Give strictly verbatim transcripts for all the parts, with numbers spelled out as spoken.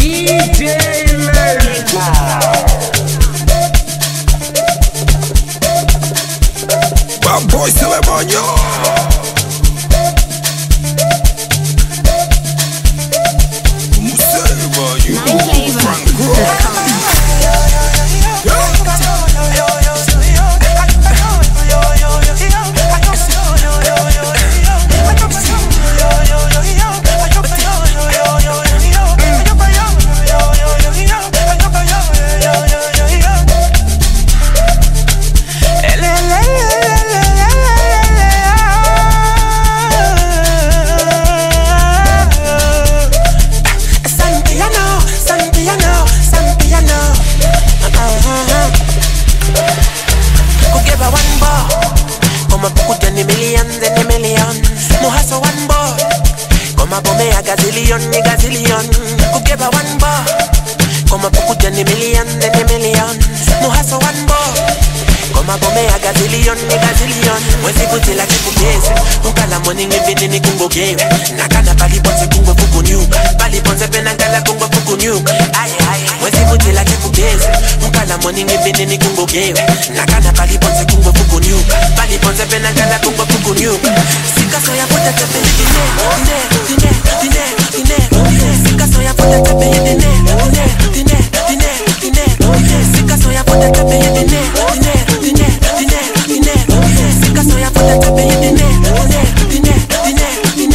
Bad boy Celemanyo. Gazillion, ni gazillion, kugeba one bar. Koma pukuja ni million, then ni million. Muhaso one bar. Koma bome ya gazillion, ni gazillion. Mwezi kutila kikubezi, ukala morning evini ni kungo gewe. Nakana pali ponze kungo fuku nyuka. Pali ponze penangala kungo fuku nyuka. Aye aye. Mwezi kutila kikubezi, ukala morning evini ni kungo gewe. Nakana pali ponze kungo fuku nyuka. Pali ponze penangala kungo fuku nyuka. Sika soya puta tepe dine, dine, dine. Dine, dine, sika soya puta tape ye dine, dine, dine, dine, dine, sika soya puta tape ye dine, dine, dine, dine, dine, sika soya puta tape ye dine, dine, dine, dine,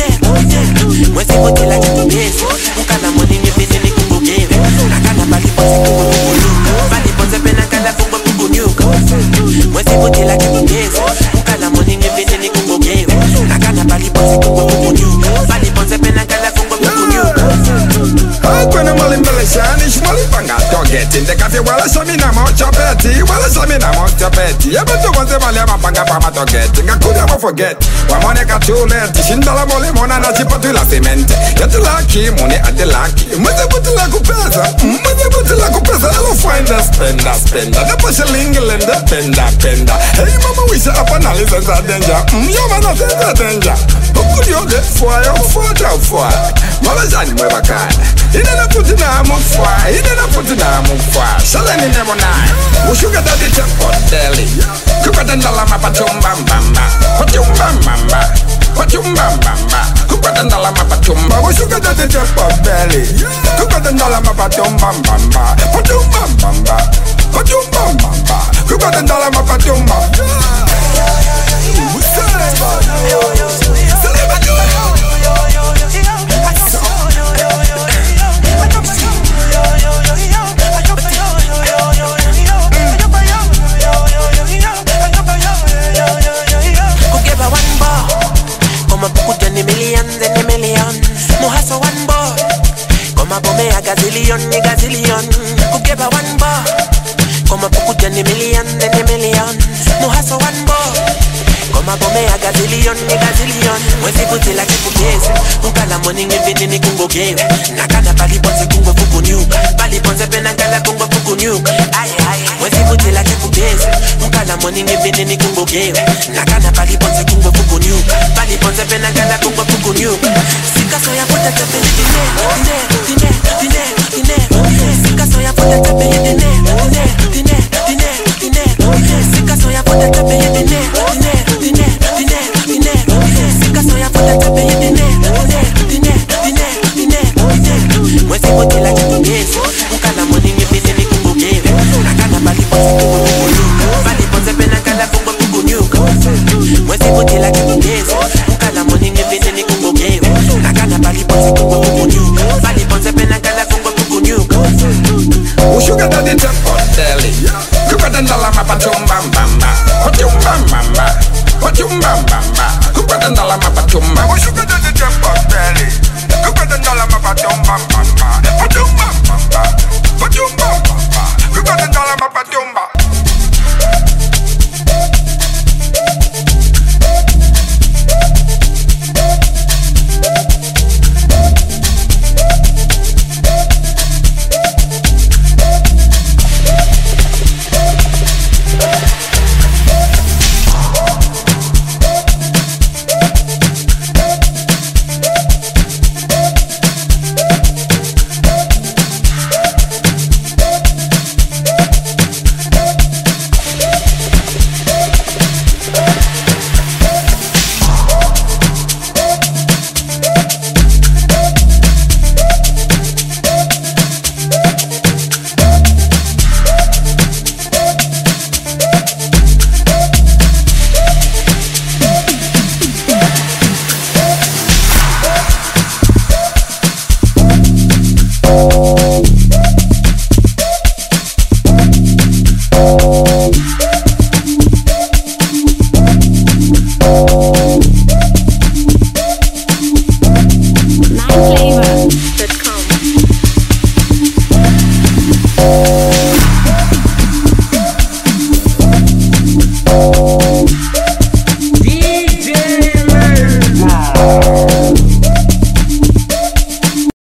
dine, mwezi wote la kitubezi, ukala morning evini ni kungugewe, nakana bali ponze kungu kukuluka, bali ponze pena kala kungu kukunyuka, mwezi wote la kitubezi, ukala morning evini ni kungugewe, nakana bali ponze kungu kukunyuka, bali ponze pena kala kungu kukunyuka. Kwena mali mbele shani shmali panga togeti ndekafi wala shami na mochapeti wala shami na mochapeti yaba tukonze mali ama panga pa matogeti ngakuja mo forget wamone katuleti shindala mole mona na chipatu la cement yatilaki mune atilaki mweze butila kupesa mweze butila kupesa alo find spenda spenda nepo shilingi lenda penda penda hey mama wisha apa na lisensa danger yoma na sensa danger ukudio de fire fire fire mala shani mweba kaya ina na puti na mufwa, ina na puti na mufwa. Shala ni nemo nai, ushuga dadi tempo deli. Kupata ndala mapatumba mbamba, patumba mbamba, patumba mbamba. Kupata ndala mapatumba, ushuga dadi tempo deli. Kupata ndala mapatumba mbamba, patumba mbamba, patumba mbamba. Kupata ndala mapatumba. Gazillion, ni gazillion, kugeba one bar. Koma pukuja ni million, then ni million. Muhaso one bar. Koma bome ya gazillion, ni gazillion. Mwezi kutila kikubezi, ukala morning evini ni kungo gewe. Nakana pali ponze kungo fuku nyuka. Pali ponze penangala kungo fuku nyuka. Aye aye. Mwezi kutila kikubezi, ukala morning evini ni kungo gewe. Nakana pali ponze kungo fuku nyuka. Pali ponze penangala kungo fuku nyuka. Sika soya puta tepe dine, dine, dine. Dine, dine, sika soya puta tape ye dine, dine, dine, dine, dine, sika soya puta tape ye dine, dine, dine, dine, dine, sika soya puta tape ye dine, dine, dine, dine, dine, mwezi wote la kitubezi,